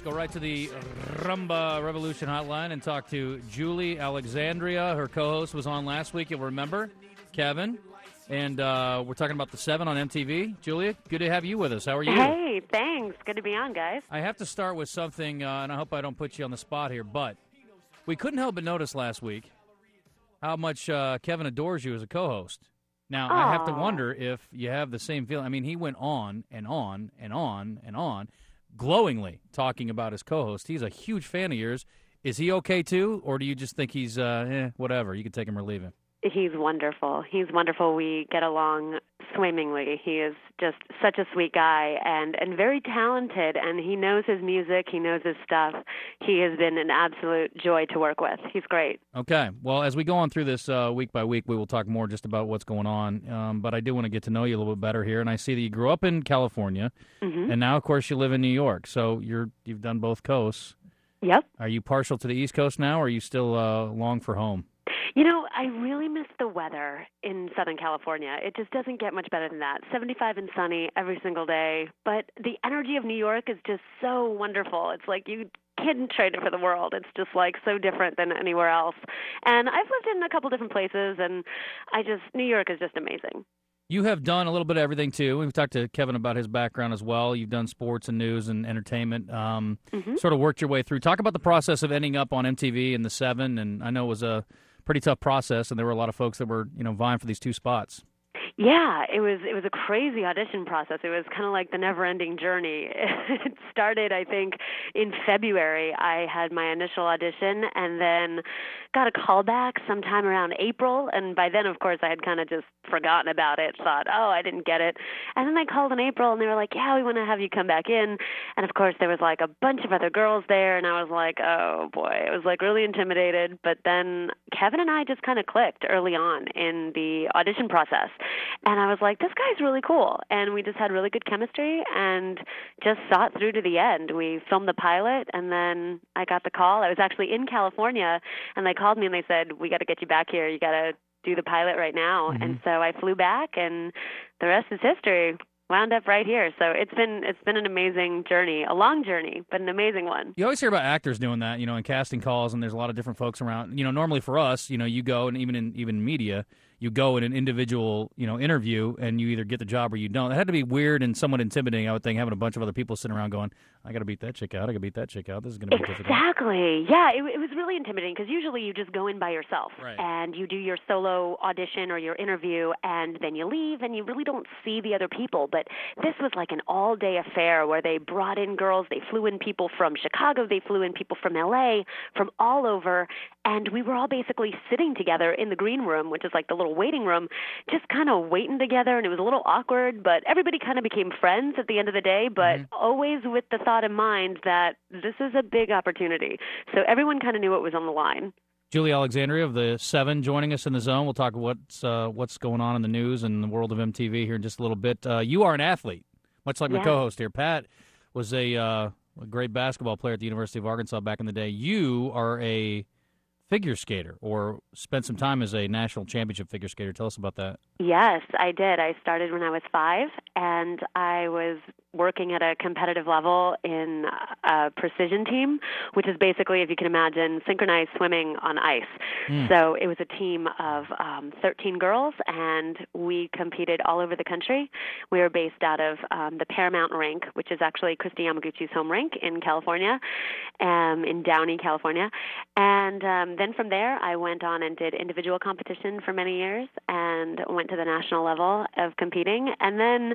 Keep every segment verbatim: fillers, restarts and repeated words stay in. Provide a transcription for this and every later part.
Go right to the Rumba Revolution hotline and talk to Julie Alexandria. Her co-host was on last week, you'll remember, Kevin. And uh, we're talking about the Seven on M T V. Julia, good to have you with us. How are you? Hey, thanks. Good to be on, guys. I have to start with something, uh, and I hope I don't put you on the spot here, but we couldn't help but notice last week how much uh, Kevin adores you as a co-host. Now, Aww. I have to wonder if you have the same feeling. I mean, he went on and on and on and on, glowingly talking about his co-host. He's a huge fan of yours. Is he okay, too, or do you just think he's, uh, eh, whatever, you can take him or leave him? He's wonderful. He's wonderful. We get along swimmingly. He is just such a sweet guy and, and very talented, and he knows his music. He knows his stuff. He has been an absolute joy to work with. He's great. Okay. Well, as we go on through this uh, week by week, we will talk more just about what's going on, um, but I do want to get to know you a little bit better here, and I see that you grew up in California, Mm-hmm. and now, of course, you live in New York, so you're, you've done both coasts. Yep. Are you partial to the East Coast now, or are you still uh, long for home? You know, I really miss the weather in Southern California. It just doesn't get much better than that. seventy-five and sunny every single day. But the energy of New York is just so wonderful. It's like you can't trade it for the world. It's just like so different than anywhere else. And I've lived in a couple different places, and I just, New York is just amazing. You have done a little bit of everything, too. We've talked to Kevin about his background as well. You've done sports and news and entertainment, um, Mm-hmm. sort of worked your way through. Talk about the process of ending up on M T V and the Seven, and I know it was a pretty tough process, and there were a lot of folks that were, you know, vying for these two spots. Yeah, it was it was a crazy audition process. It was kind of like the never-ending journey. It started, I think, in February. I had my initial audition and then got a call back sometime around April. And by then, of course, I had kind of just forgotten about it, thought, oh, I didn't get it. And then I called in April, and they were like, yeah, we want to have you come back in. And, of course, there was like a bunch of other girls there, and I was like, oh, boy. I was like really intimidated. But then Kevin and I just kind of clicked early on in the audition process. And I was like, this guy's really cool. And we just had really good chemistry and just saw it through to the end. We filmed the pilot, and then I got the call. I was actually in California, and they called me and they said, we got to get you back here. You got to do the pilot right now. Mm-hmm. And so I flew back, and the rest is history. Wound up right here. So it's been it's been an amazing journey, a long journey, but an amazing one. You always hear about actors doing that, you know, in casting calls, and there's a lot of different folks around. You know, normally for us, you know, you go, and even in even media, you go in an individual, you know, interview, and you either get the job or you don't. It had to be weird and somewhat intimidating, I would think, having a bunch of other people sitting around going, I got to beat that chick out, I got to beat that chick out, this is going to be exactly. difficult. Exactly. Yeah, it, it was really intimidating because usually you just go in by yourself, right, and you do your solo audition or your interview, and then you leave, and you really don't see the other people. But this was like an all-day affair where they brought in girls, they flew in people from Chicago, they flew in people from L A, from all over, and we were all basically sitting together in the green room, which is like the little waiting room, just kind of waiting together, and it was a little awkward, but everybody kind of became friends at the end of the day, but mm-hmm. always with the thought in mind that this is a big opportunity. So everyone kind of knew what was on the line. Julie Alexandria of the Seven joining us in the zone. We'll talk what's uh, what's going on in the news and the world of M T V here in just a little bit. Uh, you are an athlete, much like my yeah. co-host here. Pat was a, uh, a great basketball player at the University of Arkansas back in the day. You are a figure skater, or spent some time as a national championship figure skater. Tell us about that. Yes, I did. I started when I was five, and I was working at a competitive level in a precision team, which is basically, if you can imagine, synchronized swimming on ice. Mm. So it was a team of um, thirteen girls, and we competed all over the country. We were based out of um, the Paramount rink, which is actually Christy Yamaguchi's home rink in California, um, in Downey, California. And um, then from there, I went on and did individual competition for many years and went to the national level of competing. And then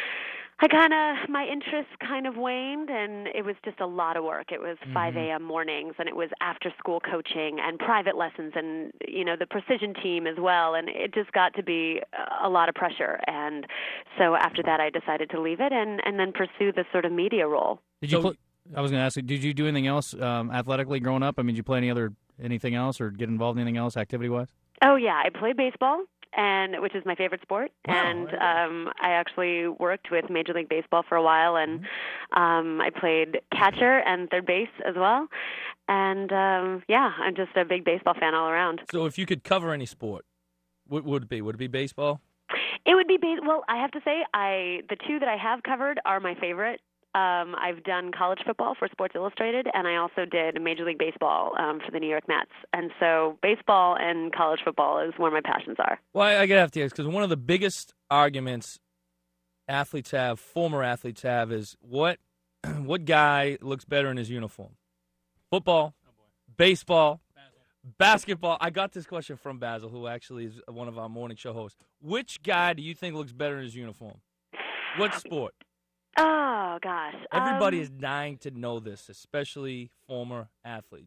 I kind of, my interest kind of waned, and it was just a lot of work. It was mm-hmm. five a.m. mornings, and it was after-school coaching and private lessons and, you know, the precision team as well, and it just got to be a lot of pressure. And so after that, I decided to leave it and, and then pursue this sort of media role. Did you? Pl- I was going to ask you, did you do anything else um, athletically growing up? I mean, did you play any other anything else or get involved in anything else activity-wise? Oh, yeah. I played baseball, and which is my favorite sport. Wow, and um, I actually worked with Major League Baseball for a while, and mm-hmm. um, I played catcher and third base as well. And, um, yeah, I'm just a big baseball fan all around. So if you could cover any sport, what would it be? Would it be baseball? It would be base- – well, I have to say I the two that I have covered are my favorite. Um, I've done college football for Sports Illustrated, and I also did Major League Baseball um, for the New York Mets. And so baseball and college football is where my passions are. Well, I, I gotta have to ask, because one of the biggest arguments athletes have, former athletes have, is what what guy looks better in his uniform? Football, baseball, basketball. I got this question from Basil, who actually is one of our morning show hosts. Which guy do you think looks better in his uniform? What sport? Oh, gosh. Everybody um, is dying to know this, especially former athletes.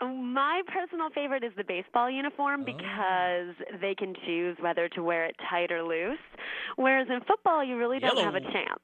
My personal favorite is the baseball uniform because oh. they can choose whether to wear it tight or loose, whereas in football you really don't Yellow. have a chance.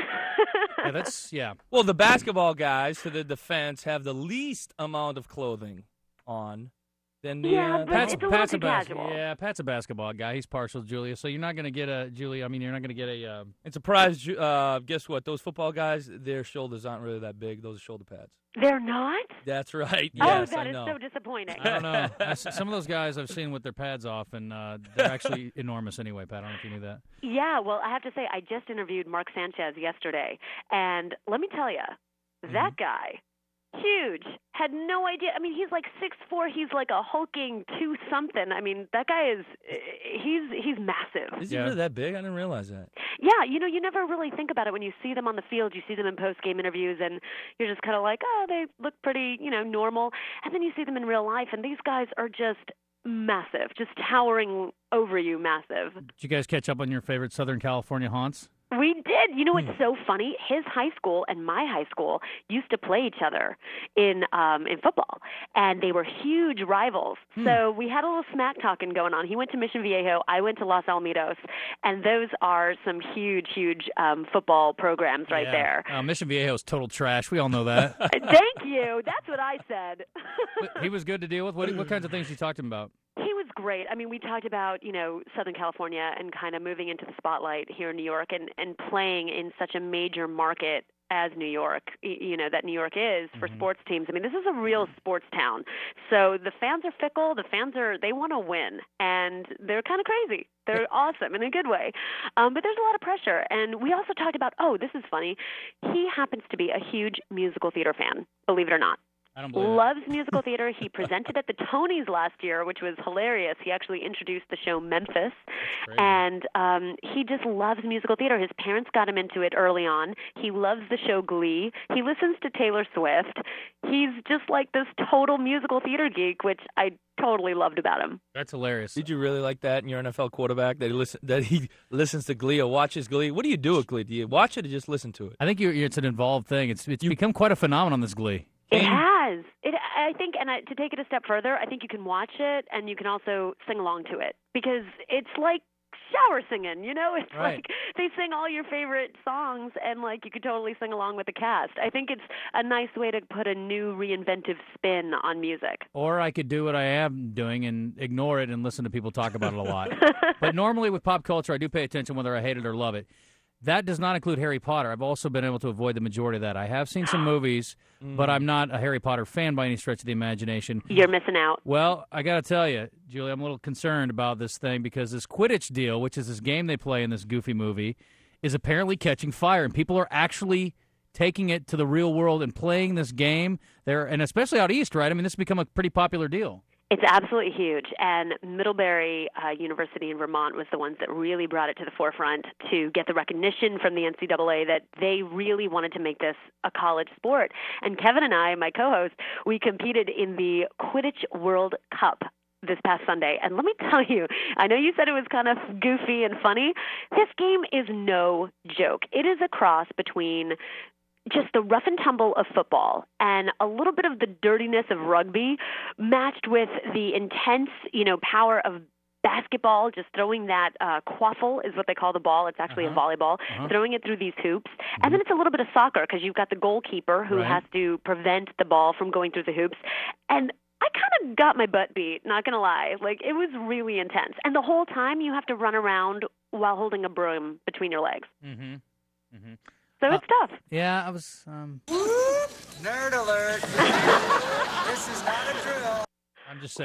yeah, that's yeah. Well, the basketball guys, to their defense, have the least amount of clothing on. Then the, yeah, uh, but Pat's, it's a Pat's little a too bas- casual. Yeah, Pat's a basketball guy. He's partial, Julia. So you're not going to get a Julia. I mean, you're not going to get a. Uh, and surprise, uh, guess what? Those football guys, their shoulders aren't really that big. Those are shoulder pads. They're not? That's right. Oh, Yes, that I is know. so disappointing. I don't know. I s- some of those guys I've seen with their pads off, and uh, they're actually enormous anyway, Pat. I don't know if you knew that. Yeah, well, I have to say, I just interviewed Mark Sanchez yesterday, and let me tell you, Mm-hmm. that guy, huge, had no idea. I mean, he's like six foot four. He's like a hulking two something. I mean, that guy is, he's he's massive. Is he Yeah. really that big? I didn't realize that. Yeah, you know, you never really think about it when you see them on the field. You see them in post-game interviews, and you're just kind of like, oh, they look pretty, you know, normal. And then you see them in real life, and these guys are just massive, just towering over you, massive. Did you guys catch up on your favorite Southern California haunts? We did. You know what's so funny? His high school and my high school used to play each other in um, in football, and they were huge rivals. Hmm. So we had a little smack talking going on. He went to Mission Viejo, I went to Los Alamitos, and those are some huge, huge um, football programs right Yeah. there. Uh, Mission Viejo's total trash. We all know that. Thank you. That's what I said. But he was good to deal with. What, what kinds of things you talked to him about? He was great. I mean, we talked about, you know, Southern California and kind of moving into the spotlight here in New York and, and playing in such a major market as New York, y- you know, that New York is for Mhm. sports teams. I mean, this is a real sports town. So the fans are fickle. The fans are, they want to win. And they're kind of crazy. They're awesome in a good way. Um, but there's a lot of pressure. And we also talked about, oh, this is funny. He happens to be a huge musical theater fan, believe it or not. I don't believe it. Loves musical theater. He presented at the Tonys last year, which was hilarious. He actually introduced the show Memphis, Crazy. and um, he just loves musical theater. His parents got him into it early on. He loves the show Glee. He listens to Taylor Swift. He's just like this total musical theater geek, which I totally loved about him. That's hilarious. Did you really like that in your N F L quarterback, that he, listen, that he listens to Glee or watches Glee? What do you do with Glee? Do you watch it or just listen to it? I think you it's an involved thing. It's it's become quite a phenomenon, this Glee. It has. It. I think, and I, to take it a step further, I think you can watch it and you can also sing along to it because it's like shower singing. You know, it's Right. like they sing all your favorite songs, and like you could totally sing along with the cast. I think it's a nice way to put a new, reinventive spin on music. Or I could do what I am doing and ignore it and listen to people talk about it a lot. But normally with pop culture, I do pay attention whether I hate it or love it. That does not include Harry Potter. I've also been able to avoid the majority of that. I have seen some movies, but I'm not a Harry Potter fan by any stretch of the imagination. You're missing out. Well, I got to tell you, Julie, I'm a little concerned about this thing because this Quidditch deal, which is this game they play in this goofy movie, is apparently catching fire, and people are actually taking it to the real world and playing this game there, and especially out east, right? I mean, this has become a pretty popular deal. It's absolutely huge, and Middlebury uh, University in Vermont was the ones that really brought it to the forefront to get the recognition from the N C double A that they really wanted to make this a college sport. And Kevin and I, my co-host, we competed in the Quidditch World Cup this past Sunday. And let me tell you, I know you said it was kind of goofy and funny. This game is no joke. It is a cross between just the rough and tumble of football and a little bit of the dirtiness of rugby matched with the intense, you know, power of basketball, just throwing that uh, quaffle is what they call the ball. It's actually Uh-huh. a volleyball, Uh-huh. throwing it through these hoops. And then it's a little bit of soccer because you've got the goalkeeper who Right. has to prevent the ball from going through the hoops. And I kind of got my butt beat, not going to lie. Like, it was really intense. And the whole time you have to run around while holding a broom between your legs. Mm-hmm. Mm-hmm. So it's tough. Yeah, I was. Um, Nerd alert! This is not a drill. I'm just saying.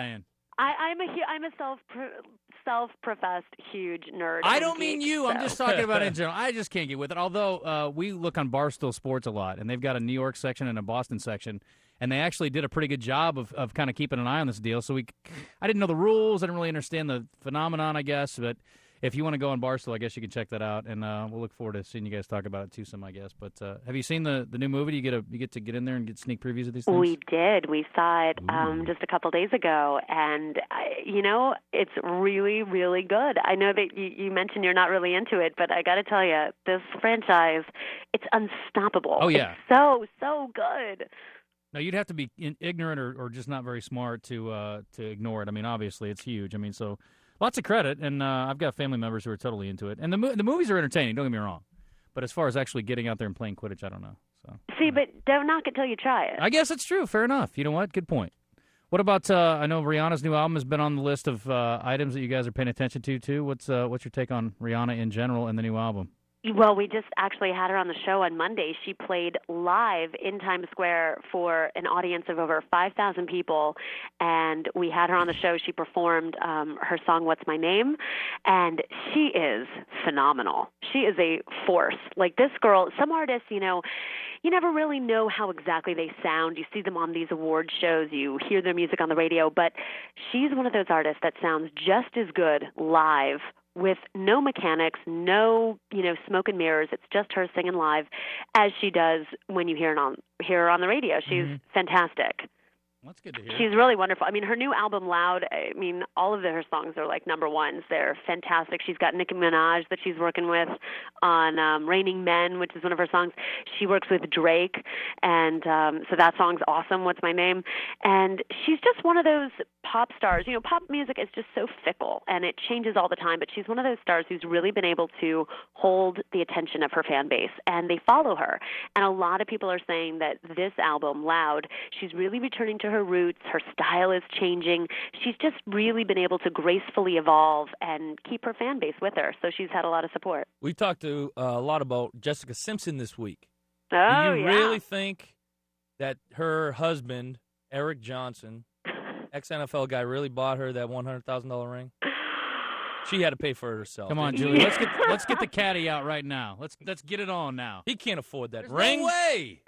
I, I'm a hu- I'm a self self-professed huge nerd. I and don't mean geek, you. so. I'm just talking about in general. I just can't get with it. Although uh, we look on Barstool Sports a lot, and they've got a New York section and a Boston section, and they actually did a pretty good job of, of kind of keeping an eye on this deal. So we, I didn't know the rules. I didn't really understand the phenomenon, I guess. But if you want to go on Barstool, I guess you can check that out, and uh, we'll look forward to seeing you guys talk about it too, some I guess. But uh, have you seen the, the new movie? Do you get a you get to get in there and get sneak previews of these things? We did. We saw it um, Ooh. just a couple days ago, and I, you know, it's really, really good. I know that you, you mentioned you're not really into it, but I got to tell you, this franchise, it's unstoppable. Oh, yeah. It's so so good. No, you'd have to be in, ignorant or, or just not very smart to uh, to ignore it. I mean, obviously, it's huge. I mean, so lots of credit, and uh, I've got family members who are totally into it. And the mo- the movies are entertaining. Don't get me wrong, but as far as actually getting out there and playing Quidditch, I don't know. So See, yeah. but don't knock it till you try it. I guess it's true. Fair enough. You know what? Good point. What about? Uh, I know Rihanna's new album has been on the list of uh, items that you guys are paying attention to too. What's uh, what's your take on Rihanna in general and the new album? Well, we just actually had her on the show on Monday. She played live in Times Square for an audience of over five thousand people, and we had her on the show. She performed um, her song, What's My Name, and she is phenomenal. She is a force. Like this girl, some artists, you know, you never really know how exactly they sound. You see them on these award shows, you hear their music on the radio, but she's one of those artists that sounds just as good live with no mechanics, no, you know, smoke and mirrors. It's just her singing live as she does when you hear it on hear her on the radio. She's Mm-hmm. fantastic. That's good to hear. She's really wonderful. I mean, her new album, Loud, I mean, all of the, her songs are like number ones. They're fantastic. She's got Nicki Minaj that she's working with on um, Raining Men, which is one of her songs. She works with Drake, and um, so that song's awesome, What's My Name? And she's just one of those pop stars. You know, pop music is just so fickle, and it changes all the time, but she's one of those stars who's really been able to hold the attention of her fan base, and they follow her. And a lot of people are saying that this album, Loud, she's really returning to her roots. Her style is changing. She's just really been able to gracefully evolve and keep her fan base with her. So she's had a lot of support. We talked to, uh, a lot about Jessica Simpson this week. Oh, Do you yeah. really think that her husband, Eric Johnson, ex-N F L guy, really bought her that one hundred thousand dollars ring? She had to pay for it herself. Come on, Julie. Let's get let's get the caddy out right now. Let's let's get it on now. He can't afford that There's ring. no way.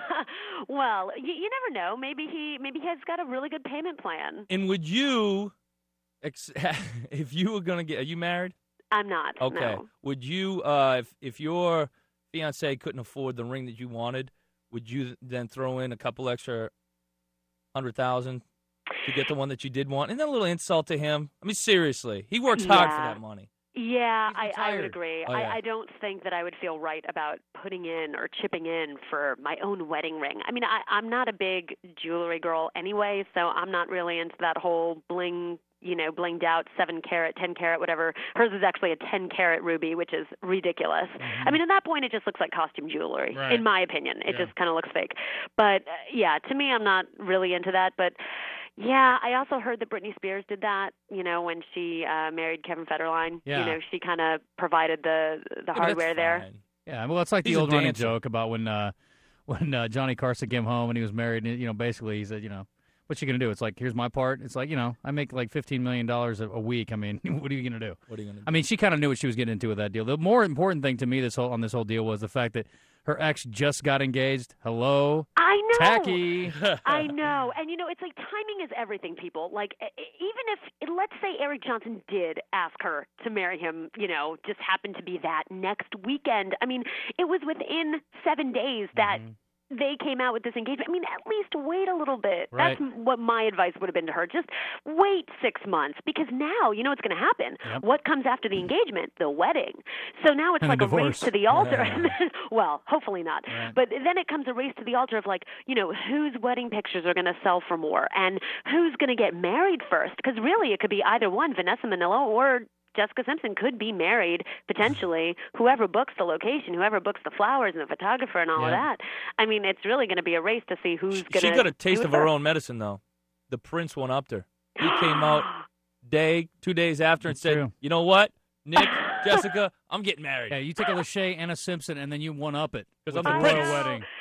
Well, you, you never know. Maybe he maybe he has got a really good payment plan. And would you, ex- if you were going to get, are you married? I'm not. Okay. No. Would you, uh, if if your fiance couldn't afford the ring that you wanted, would you then throw in a couple extra hundred thousand to get the one that you did want? Isn't that a little insult to him? I mean, seriously, he works hard for Yeah. that money. Yeah, He's I, I retired. would agree. Oh, yeah. I, I don't think that I would feel right about putting in or chipping in for my own wedding ring. I mean, I, I'm not a big jewelry girl anyway, so I'm not really into that whole bling, you know, blinged out seven carat, ten carat, whatever. Hers is actually a ten carat ruby, which is ridiculous. Mm-hmm. I mean, at that point, it just looks like costume jewelry, Right. in my opinion. It Yeah. just kind of looks fake. But uh, yeah, to me, I'm not really into that. But yeah, I also heard that Britney Spears did that, you know, when she uh, married Kevin Federline. Yeah. You know, she kind of provided the the Yeah, but hardware that's there. fine. Yeah, well, it's like He's the a old running dancer. joke about when uh, when uh, Johnny Carson came home and he was married. And, you know, basically he said, you know, what you gonna do? It's like, here's my part. It's like, you know, I make like fifteen million dollars a week. I mean, what are you gonna do? What are you going to do? I mean, she kind of knew what she was getting into with that deal. The more important thing to me this whole on this whole deal was the fact that her ex just got engaged. Hello, I know. tacky. I know. And, you know, it's like timing is everything, people. Like, e- e- even if, let's say Eric Johnson did ask her to marry him, you know, just happened to be that next weekend. I mean, it was within seven days that they came out with this engagement. I mean, at least wait a little bit. Right. That's what my advice would have been to her. Just wait six months because now you know what's going to happen. Yep. What comes after the engagement? The wedding. So now it's And like the a race divorce. to the altar. Yeah. And then, well, hopefully not. Right. But then it comes a race to the altar of like, you know, whose wedding pictures are going to sell for more and who's going to get married first? Because really it could be either one, Vanessa Manillo or Jessica Simpson could be married, potentially, whoever books the location, whoever books the flowers and the photographer and all of Yeah. that. I mean, it's really going to be a race to see who's going to She got a taste of her own medicine, though. The Prince one upped her. He came out day, two days after and That's said, true. you know what, Nick, Jessica, I'm getting married. Yeah, you take a Lachey and a Simpson, and then you one up it 'Cause with I'm the the royal prince. wedding. What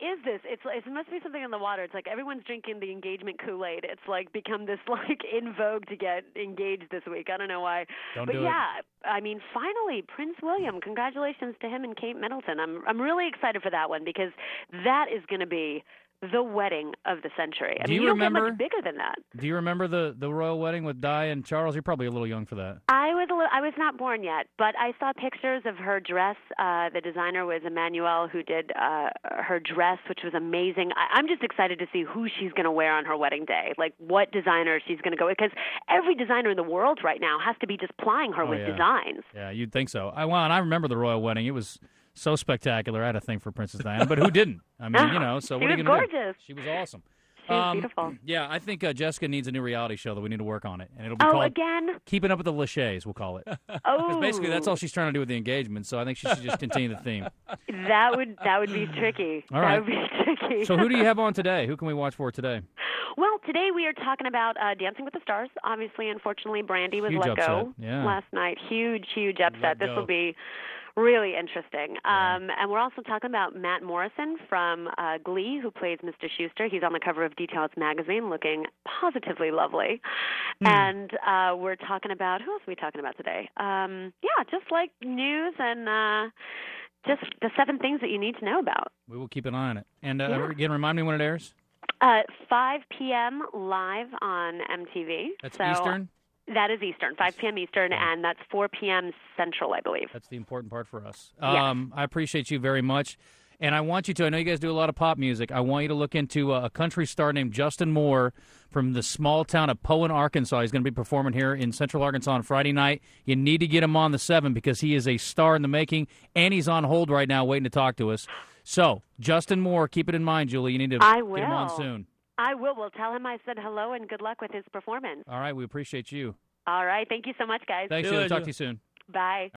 is this? It's it must be something in the water. It's like everyone's drinking the engagement Kool-Aid. It's like become this like in vogue to get engaged this week. I don't know why. Don't but do yeah, it. I mean, finally, Prince William. Congratulations to him and Kate Middleton. I'm I'm really excited for that one because that is going to be the wedding of the century. I do mean, you, you remember, don't get much bigger than that. Do you remember the, the royal wedding with Di and Charles? You're probably a little young for that. I was a little, I was not born yet, but I saw pictures of her dress. Uh, the designer was Emmanuel, who did uh, her dress, which was amazing. I, I'm just excited to see who she's going to wear on her wedding day, like what designer she's going to go with, because every designer in the world right now has to be just plying her oh, with yeah. designs. Yeah, you'd think so. I well, and I remember the royal wedding. It was so spectacular. I had a thing for Princess Diana, but who didn't? I mean, you know, so she what are was you going to do? gorgeous. She was awesome. She was um, beautiful. Yeah, I think uh, Jessica needs a new reality show that we need to work on it, and it'll be Oh, called again? Keeping Up with the Lachey's, we'll call it. Oh, Because basically that's all she's trying to do with the engagement, so I think she should just continue the theme. That would that would be tricky. All that right. would be tricky. So who do you have on today? Who can we watch for today? Well, today we are talking about uh, Dancing with the Stars. Obviously, unfortunately, Brandy was Huge let upset. go Yeah. last night. Huge, huge Let upset. This go. will be really interesting. Yeah. Um, and we're also talking about Matt Morrison from uh, Glee, who plays Mister Schuster. He's on the cover of Details magazine, looking positively lovely. Hmm. And uh, we're talking about, who else are we talking about today? Um, yeah, just like news and uh, just the seven things that you need to know about. We will keep an eye on it. And uh, Yeah. again, remind me when it airs. Uh, five p.m. live on M T V. That's So Eastern? That is Eastern, five p.m. Eastern, and that's four p.m. Central, I believe. That's the important part for us. Yes. Um, I appreciate you very much. And I want you to, I know you guys do a lot of pop music. I want you to look into a, a country star named Justin Moore from the small town of Poen, Arkansas. He's going to be performing here in Central Arkansas on Friday night. You need to get him on the seven because he is a star in the making, and he's on hold right now waiting to talk to us. So, Justin Moore, keep it in mind, Julie. You need to I get him on will. soon. I will. Well, tell him I said hello and good luck with his performance. All right, we appreciate you. All right. Thank you so much, guys. Thanks, See you Julie. later. Talk to you soon. Bye.